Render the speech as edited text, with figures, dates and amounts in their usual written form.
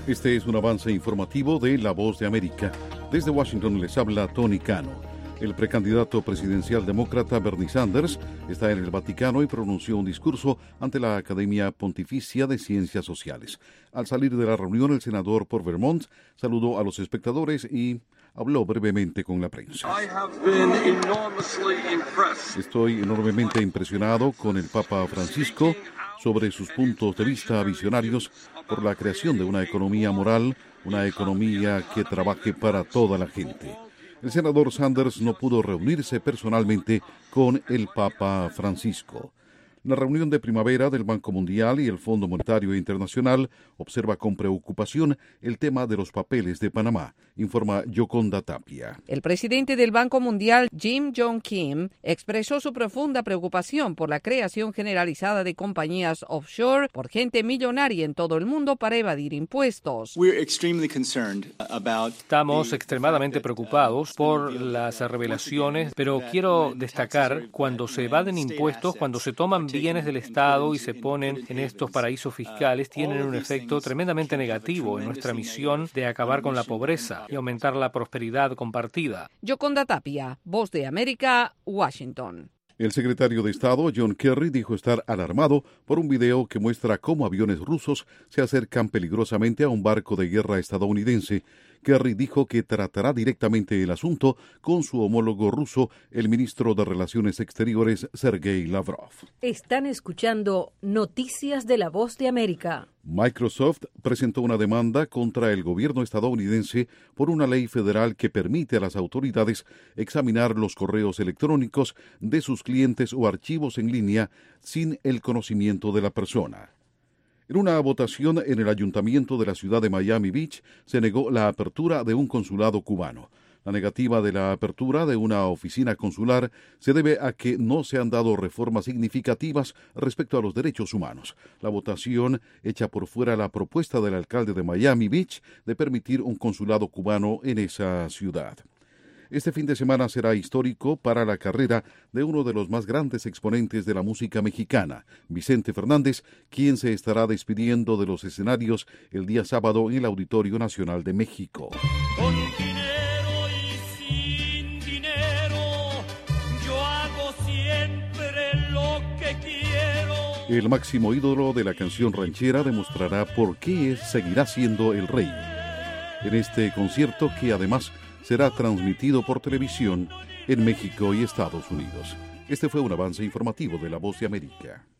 Este es un avance informativo de La Voz de América. Desde Washington les habla Tony Cano. El precandidato presidencial demócrata Bernie Sanders está en el Vaticano y pronunció un discurso ante la Academia Pontificia de Ciencias Sociales. Al salir de la reunión, el senador por Vermont saludó a los espectadores y habló brevemente con la prensa. Estoy enormemente impresionado con el Papa Francisco sobre sus puntos de vista visionarios por la creación de una economía moral, una economía que trabaje para toda la gente. El senador Sanders no pudo reunirse personalmente con el Papa Francisco. La reunión de primavera del Banco Mundial y el Fondo Monetario Internacional observa con preocupación el tema de los papeles de Panamá, informa Yoconda Tapia. El presidente del Banco Mundial, Jim Yong Kim, expresó su profunda preocupación por la creación generalizada de compañías offshore por gente millonaria en todo el mundo para evadir impuestos. Estamos extremadamente preocupados por las revelaciones, pero quiero destacar cuando se evaden impuestos, cuando se toman bienes del Estado y se ponen en estos paraísos fiscales, tienen un efecto tremendamente negativo en nuestra misión de acabar con la pobreza y aumentar la prosperidad compartida. Yoconda Tapia, Voz de América, Washington. El secretario de Estado, John Kerry, dijo estar alarmado por un video que muestra cómo aviones rusos se acercan peligrosamente a un barco de guerra estadounidense. Kerry dijo que tratará directamente el asunto con su homólogo ruso, el ministro de Relaciones Exteriores, Sergei Lavrov. Están escuchando Noticias de la Voz de América. Microsoft presentó una demanda contra el gobierno estadounidense por una ley federal que permite a las autoridades examinar los correos electrónicos de sus clientes o archivos en línea sin el conocimiento de la persona. En una votación en el ayuntamiento de la ciudad de Miami Beach, se negó la apertura de un consulado cubano. La negativa de la apertura de una oficina consular se debe a que no se han dado reformas significativas respecto a los derechos humanos. La votación echa por fuera la propuesta del alcalde de Miami Beach de permitir un consulado cubano en esa ciudad. Este fin de semana será histórico para la carrera de uno de los más grandes exponentes de la música mexicana, Vicente Fernández, quien se estará despidiendo de los escenarios el día sábado en el Auditorio Nacional de México. Con dinero y sin dinero, yo hago siempre lo que quiero. El máximo ídolo de la canción ranchera demostrará por qué seguirá siendo el rey. En este concierto, que además será transmitido por televisión en México y Estados Unidos. Este fue un avance informativo de La Voz de América.